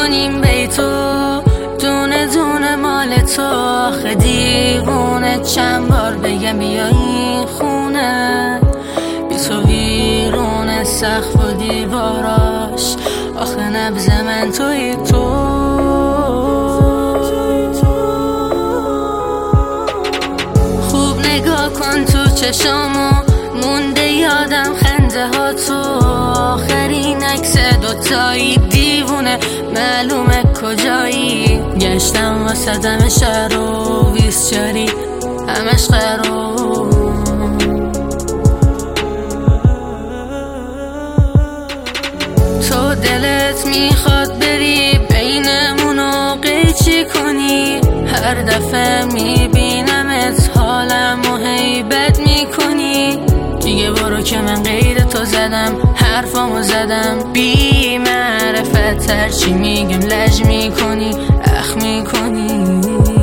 کنیم بی تو، دونه دونه مال تو. آخه دیوونه چند بار بگم بیا این خونه، بی تو ویرونه سقف و دیواراش. آخه نبض من توی تو. خوب نگاه کن تو چشامو، مونده یادم خنده ها تو. آخرین عکس دوتایی دیوونه معلومه کجایی. گشتم واسه دم شهر و ویسچاری همش قرار. تو دلت میخواد بری بینمونو قیچی کنی، هر دفعه میبینمت حالمو هیبت میکنی. دیگه برو که من غیر تو زدم، حرفامو زدم بی معرفت. هرچی میگم لج میکنی، اخ میکنی.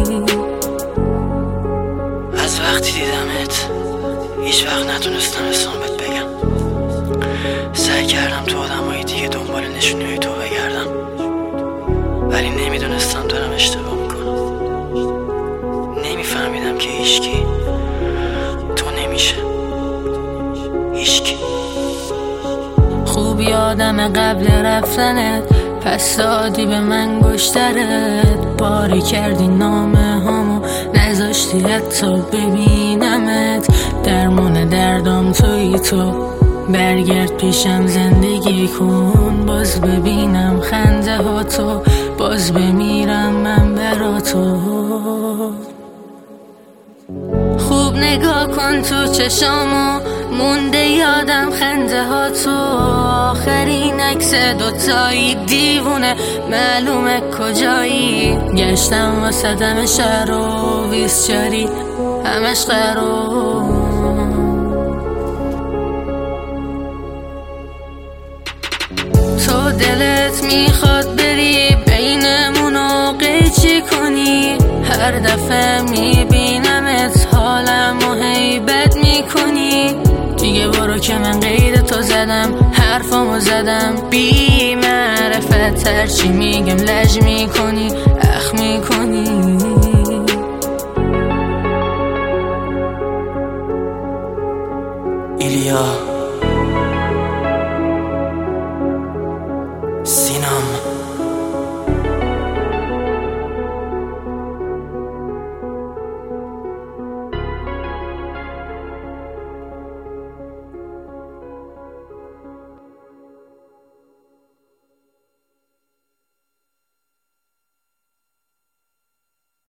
از وقتی دیدمت هیچ وقت نتونستم اسمت بگم. سعی کردم تو آدمای دیگه دنبال نشونی تو بگردم، ولی نمیدونستم دارم اشتباه میکنم. نمیفهمیدم که هیچکی تو نمیشه، هیچکی. خوب یادم قبل رفتنت پس دادی به من گشترت. باری کردی نامه هامو نذاشتی حتی ببینمت. درمون دردم توی تو، برگرد پیشم زندگی کن. باز ببینم خنده ها تو، باز بمیرم من برا تو. خوب نگاه کن تو چشامو، مونده یادم خنده ها تو. آخرین عکس دوتایی دیوونه معلومه کجایی. گشتم واسه دم شهر و ویسچاری همش قرار. تو دلت میخواد بری بینمونو قیچی کنی، هر دفعه میبینمت حالمو هیبت میکنی. دیگه برو که من غیر تو زدم، حرفامو زدم بی معرفت. هرچی میگم لج میکنی، اخ میکنی.